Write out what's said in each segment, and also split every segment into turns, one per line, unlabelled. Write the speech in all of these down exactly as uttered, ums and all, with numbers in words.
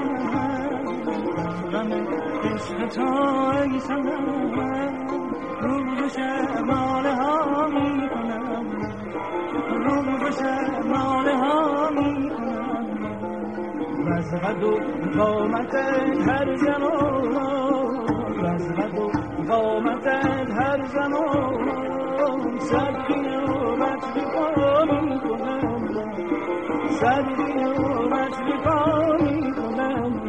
غم عشق تو ای صنم روز و شب ناله ها می کنم روز و شب ناله ها می کنم وز قد و قامت هر زمان وز قد و قامت هر زمان صدقی و مجدی پا می کنم صدقی و مجدی پا می کنم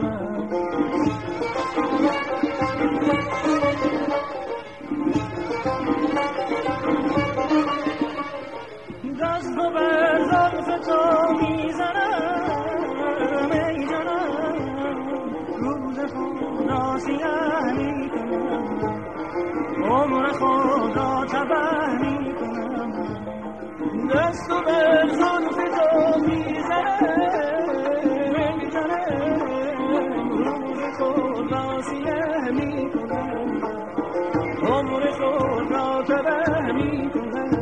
دست و بر زلف تو می زنم ای جانم روز خود را سیه می کنم عمر خود را تبه می کنم دست و بر زلف تو می زنم ای جانم روز خود را سیه می کنم عمر خود را تبه می کنم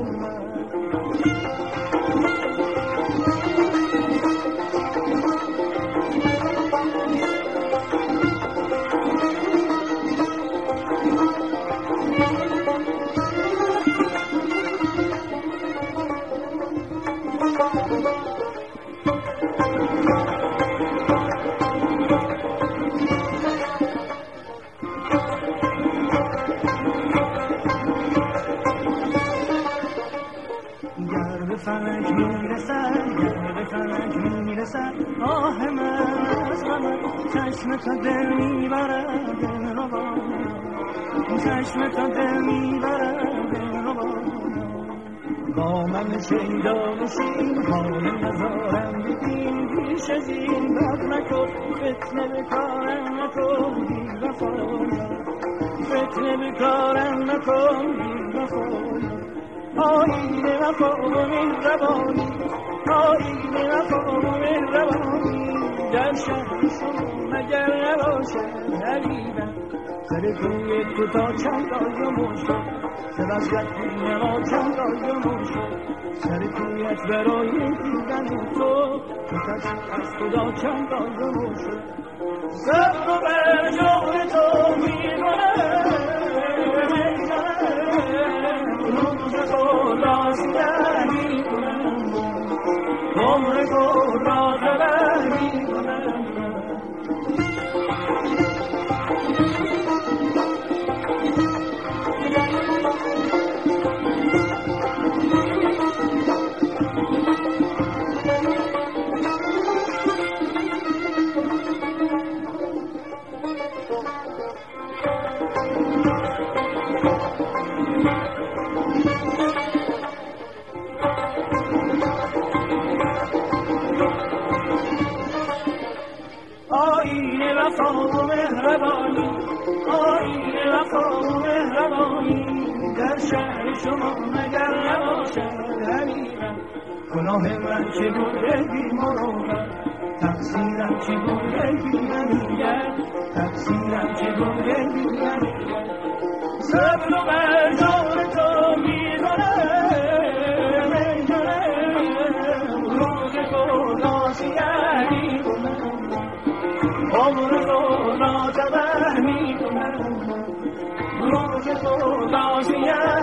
فلک میرسد گر به فلک میرسد آه من از غمت چشم تو دل میبرد دل رو با چشم تو دل میبرد دل رو با با من شیدا نشین حال نزارم ببین پیش از این بد نکن فتنه به کارم نکن بی وفایا فتنه به کارم نکن بی وفایا آیین وفا و مهربانی آیین وفا و مهربانی در شهر شما مگر نباشد حبیبم سر کوی تو تا چند آیم شد سر از رکون ما چند آیم شد سر کویت برای دیدن تو تو تشک از خدا چند آیم شد صبر و بر جور تو می کنم راستی کنم عمر خود را تبه می کنم وفا و مهربانی آیین وفا و مهربانی در شهر شما مگر نباشد حبیبم گناه من چه بوده بی مروت تقصیرم چه بوده بی نمیت تقصیرم چه بوده بی نمیت صبر و بر جور تو می کنم ای جانم روز خود را سیه می کنم عمر خود را تبه می کنم روز خود را سیه